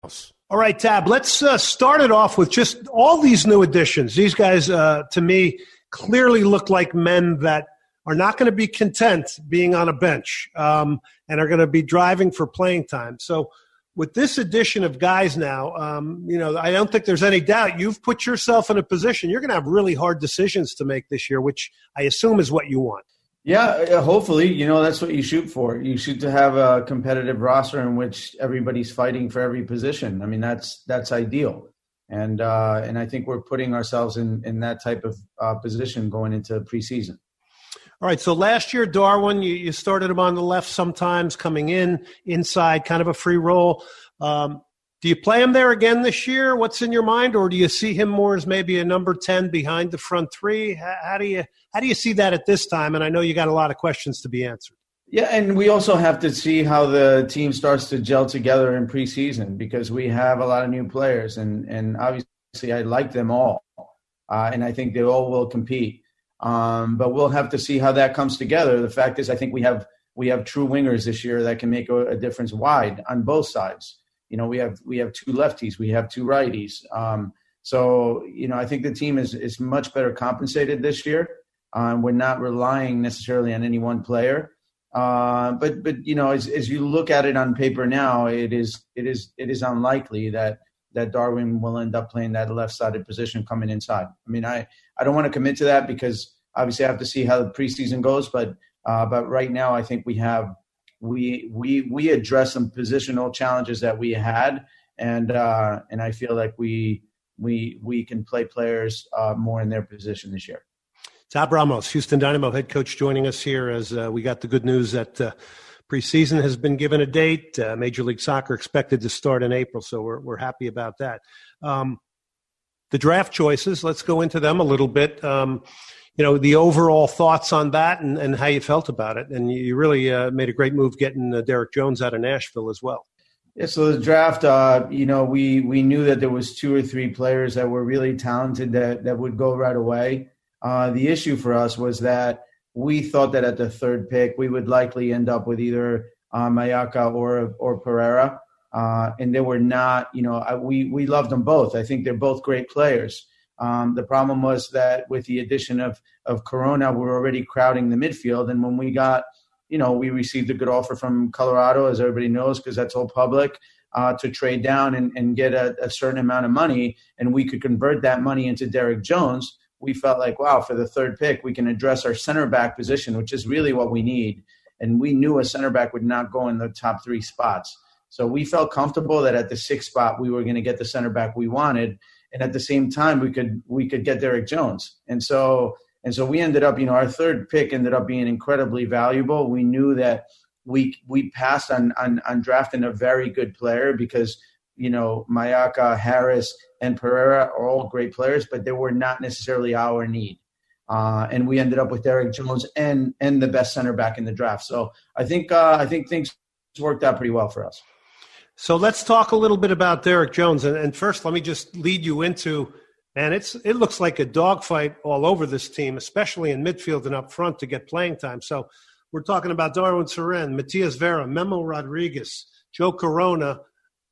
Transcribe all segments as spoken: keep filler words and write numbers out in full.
All right, Tab, let's uh, start it off with just all these new additions. These guys, uh, to me, clearly look like men that are not going to be content being on a bench um, and are going to be driving for playing time. So with this addition of guys now, um, you know, I don't think there's any doubt you've put yourself in a position. You're going to have really hard decisions to make this year, which I assume is what you want. Yeah, hopefully, you know, that's what you shoot for. You shoot to have a competitive roster in which everybody's fighting for every position. I mean, that's that's ideal. And uh, and I think we're putting ourselves in, in that type of uh, position going into preseason. All right, so last year, Darwin, you, you started him on the left sometimes, coming in, inside, kind of a free role. Um, do you play him there again this year? What's in your mind? Or do you see him more as maybe a number ten behind the front three? How, how do you how do you see that at this time? And I know you got a lot of questions to be answered. Yeah, and we also have to see how the team starts to gel together in preseason because we have a lot of new players, and, and obviously I like them all, uh, and I think they all will compete. Um, but we'll have to see how that comes together. The fact is I think we have we have true wingers this year that can make a, a difference wide on both sides. You know, we have we have two lefties, we have two righties. Um, so, you know, I think the team is is much better compensated this year. Um, we're not relying necessarily on any one player. Uh, but but you know, as as you look at it on paper now, it is it is it is unlikely that that Darwin will end up playing that left-sided position coming inside. I mean, I, I don't want to commit to that because obviously I have to see how the preseason goes. But uh, but right now, I think we have. We we we addressed some positional challenges that we had, and uh, and I feel like we we we can play players uh, more in their position this year. Tab Ramos, Houston Dynamo head coach, joining us here as uh, we got the good news that uh, preseason has been given a date. Uh, Major League Soccer expected to start in April, so we're we're happy about that. Um, the draft choices, let's go into them a little bit. Um, You know, the overall thoughts on that and, and how you felt about it. And you really uh, made a great move getting uh, Derek Jones out of Nashville as well. Yeah, so the draft, uh, you know, we we knew that there was two or three players that were really talented that, that would go right away. Uh, the issue for us was that we thought that at the third pick, we would likely end up with either uh, Mayaka or or Pereira. Uh, and they were not, you know, I, we, we loved them both. I think they're both great players. Um, the problem was that with the addition of, of Corona, we were already crowding the midfield. And when we got, you know, we received a good offer from Colorado, as everybody knows, because that's all public, uh, to trade down and, and get a, a certain amount of money. And we could convert that money into Derek Jones. We felt like, wow, for the third pick, we can address our center back position, which is really what we need. And we knew a center back would not go in the top three spots. So we felt comfortable that at the sixth spot, we were going to get the center back we wanted. And at the same time, we could we could get Derek Jones. And so and so we ended up, you know, our third pick ended up being incredibly valuable. We knew that we we passed on on, on drafting a very good player because, you know, Mayaka, Harris, and Pereira are all great players, but they were not necessarily our need. Uh, and we ended up with Derek Jones and and the best center back in the draft. So I think uh, I think things worked out pretty well for us. So let's talk a little bit about Derek Jones. And, and first, let me just lead you into, and it's it looks like a dogfight all over this team, especially in midfield and up front to get playing time. So we're talking about Darwin Cerén, Matias Vera, Memo Rodriguez, Joe Corona,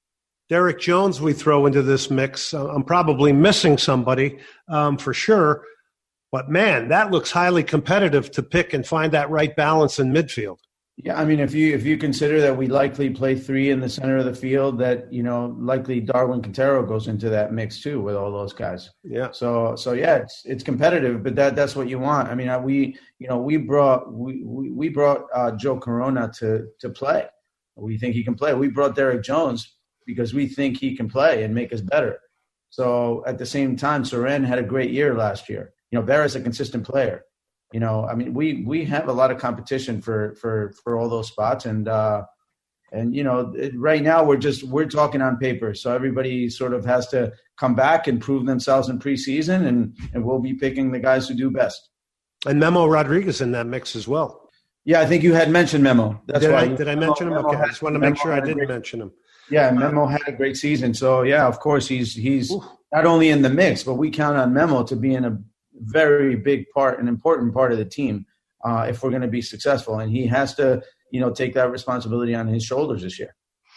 Derek Jones we throw into this mix. I'm probably missing somebody um, for sure. But, man, that looks highly competitive to pick and find that right balance in midfield. Yeah, I mean, if you if you consider that we likely play three in the center of the field, that, you know, likely Darwin Quintero goes into that mix too with all those guys. Yeah. So so yeah, it's it's competitive, but that that's what you want. I mean, we you know we brought we we, we brought uh, Joe Corona to to play. We think he can play. We brought Derek Jones because we think he can play and make us better. So at the same time, Cerén had a great year last year. You know, Vera's a consistent player. You know, I mean, we, we have a lot of competition for, for, for all those spots. And, uh, and you know, it, right now we're just – we're talking on paper. So everybody sort of has to come back and prove themselves in preseason, and, and we'll be picking the guys who do best. And Memo Rodriguez in that mix as well. Yeah, I think you had mentioned Memo. That's did why. I, did I mention him? Memo okay, had, I just want to Memo make sure I didn't great, mention him. Yeah, Memo had a great season. So, yeah, of course, he's he's Ooh. not only in the mix, but we count on Memo to be in a very big part, an important part of the team. Uh, if we're going to be successful. And he has to, you know, take that responsibility on his shoulders this year.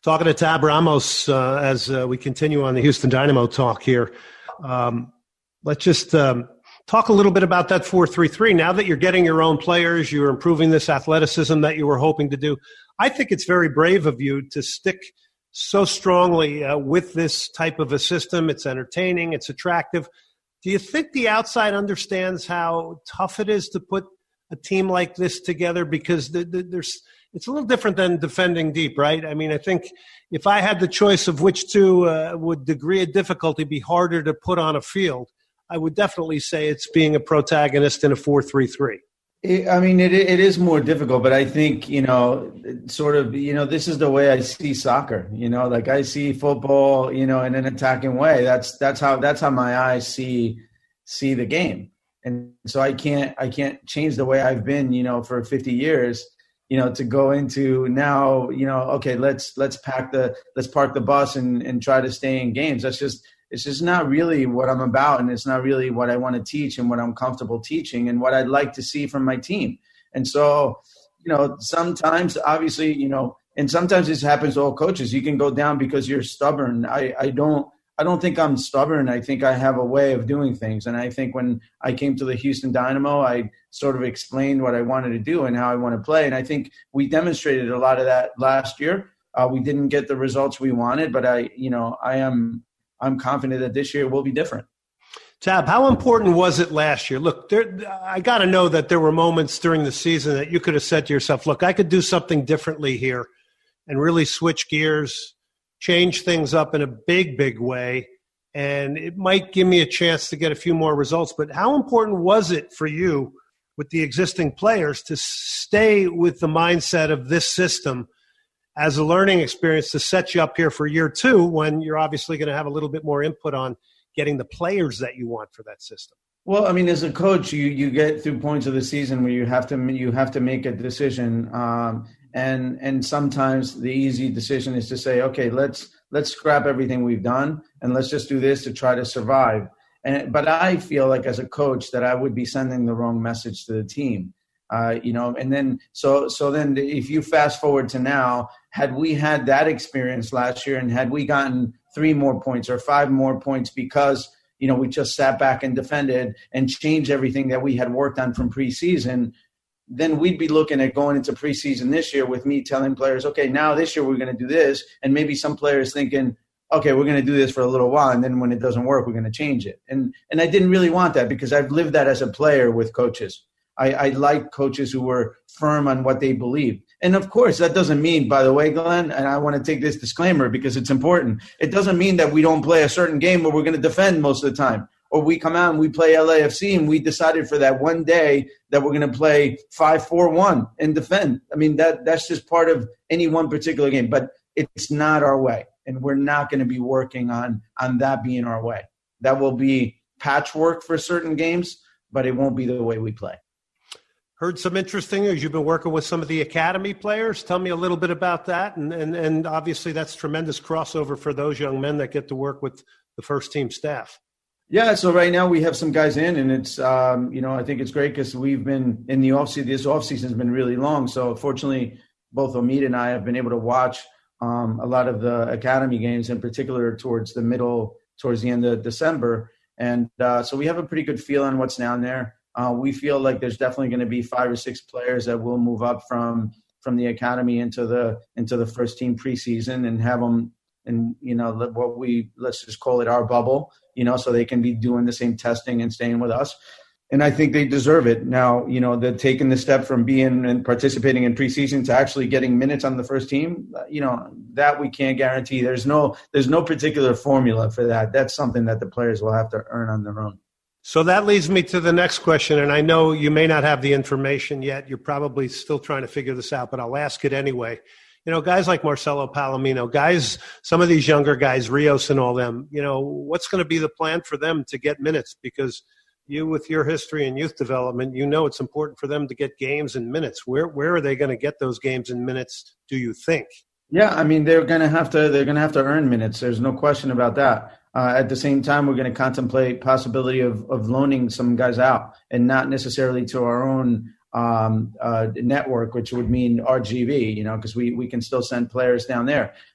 Talking to Tab Ramos uh, as uh, we continue on the Houston Dynamo talk here. Um, let's just um, talk a little bit about that four three three. Now that you're getting your own players, you're improving this athleticism that you were hoping to do. I think it's very brave of you to stick so strongly uh, with this type of a system. It's entertaining. It's attractive. Do you think the outside understands how tough it is to put a team like this together? Because the, the, there's it's a little different than defending deep, right? I mean, I think if I had the choice of which two uh, would degree of difficulty be harder to put on a field, I would definitely say it's being a protagonist in a four three three. I mean, it it is more difficult, but I think, you know, sort of, you know, this is the way I see soccer, you know, like I see football, you know, in an attacking way. That's that's how that's how my eyes see see the game. And so I can't I can't change the way I've been, you know, for fifty years, you know, to go into now, you know, okay, let's let's pack the let's park the bus and, and try to stay in games. That's just It's just not really what I'm about, and it's not really what I want to teach and what I'm comfortable teaching and what I'd like to see from my team. And so, you know, sometimes, obviously, you know, and sometimes this happens to all coaches. You can go down because you're stubborn. I, I don't I don't think I'm stubborn. I think I have a way of doing things. And I think when I came to the Houston Dynamo, I sort of explained what I wanted to do and how I want to play. And I think we demonstrated a lot of that last year. Uh, we didn't get the results we wanted, but I, you know, I am – I'm confident that this year will be different. Tab, how important was it last year? Look, there, I got to know that there were moments during the season that you could have said to yourself, look, I could do something differently here and really switch gears, change things up in a big, big way, and it might give me a chance to get a few more results. But how important was it for you with the existing players to stay with the mindset of this system as a learning experience to set you up here for year two when you're obviously going to have a little bit more input on getting the players that you want for that system? Well, I mean, as a coach, you, you get through points of the season where you have to you have to make a decision, um, and and sometimes the easy decision is to say, okay, let's let's scrap everything we've done and let's just do this to try to survive. And but I feel like as a coach that I would be sending the wrong message to the team. Uh, you know, and then so so then if you fast forward to now, had we had that experience last year and had we gotten three more points or five more points because, you know, we just sat back and defended and changed everything that we had worked on from preseason, then we'd be looking at going into preseason this year with me telling players, okay, now this year we're going to do this. And maybe some players thinking, okay, we're going to do this for a little while. And then when it doesn't work, we're going to change it. And and I didn't really want that because I've lived that as a player with coaches. I, I like coaches who were firm on what they believe. And, of course, that doesn't mean, by the way, Glenn, and I want to take this disclaimer because it's important, it doesn't mean that we don't play a certain game where we're going to defend most of the time. Or we come out and we play L A F C and we decided for that one day that we're going to play five four one and defend. I mean, that that's just part of any one particular game. But it's not our way, and we're not going to be working on, on that being our way. That will be patchwork for certain games, but it won't be the way we play. Heard some interesting news. You've been working with some of the academy players. Tell me a little bit about that. And, and, and obviously that's tremendous crossover for those young men that get to work with the first team staff. Yeah, so right now we have some guys in, and it's, um, you know, I think it's great because we've been in the offseason. This offseason has been really long. So fortunately, both Omid and I have been able to watch um, a lot of the academy games, in particular towards the middle, towards the end of December. And uh, so we have a pretty good feel on what's down there. Uh, we feel like there's definitely going to be five or six players that will move up from from the academy into the into the first team preseason and have them in, you know, what we let's just call it our bubble, you know, so they can be doing the same testing and staying with us. And I think they deserve it. Now, you know, they're taking the step from being and participating in preseason to actually getting minutes on the first team. You know, that we can't guarantee. There's no there's no particular formula for that. That's something that the players will have to earn on their own. So that leads me to the next question, and I know you may not have the information yet. You're probably still trying to figure this out, but I'll ask it anyway. You know, guys like Marcelo Palomino, guys, some of these younger guys, Rios and all them, you know, what's going to be the plan for them to get minutes? Because you, with your history in youth development, you know it's important for them to get games and minutes. Where where are they going to get those games and minutes, do you think? Yeah, I mean, they're going to have to they're going to have to earn minutes. There's no question about that. Uh, at the same time, we're going to contemplate possibility of, of loaning some guys out and not necessarily to our own um, uh, network, which would mean R G V, you know, because we, we can still send players down there.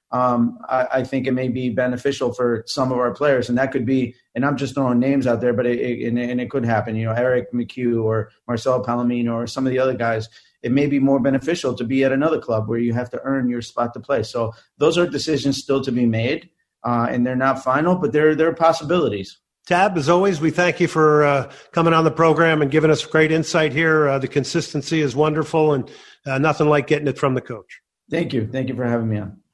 um, I, I think it may be beneficial for some of our players. And that could be, and I'm just throwing names out there, but it, it, and, and it could happen, you know, Eric McHugh or Marcelo Palomino or some of the other guys. It may be more beneficial to be at another club where you have to earn your spot to play. So those are decisions still to be made, uh, and they're not final, but they're, they're possibilities. Tab, as always, we thank you for uh, coming on the program and giving us great insight here. Uh, the consistency is wonderful, and uh, nothing like getting it from the coach. Thank you. Thank you for having me on.